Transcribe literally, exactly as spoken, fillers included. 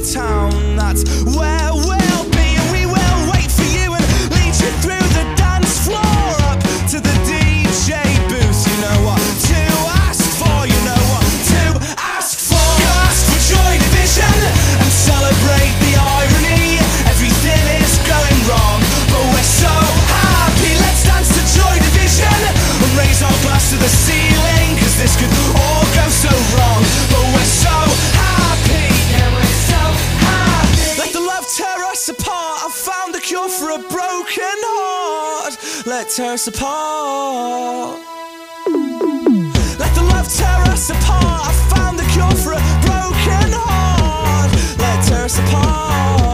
town. That's where we'll be, and we will wait for you and lead you through the dance floor up to the D J booth. You know what to ask for, you know what to ask for. Ask for Joy Division and celebrate the irony. Everything is going wrong, but we're so happy. Let's dance to Joy Division and raise our glass to the ceiling, cause this could all go so wrong, but we're so happy. Yeah, we're so happy. Let the love tear us apart. I've found the cure for a broken heart. Let tear us apart. Let the love tear us apart. I found the cure for a broken heart. Let tear us apart.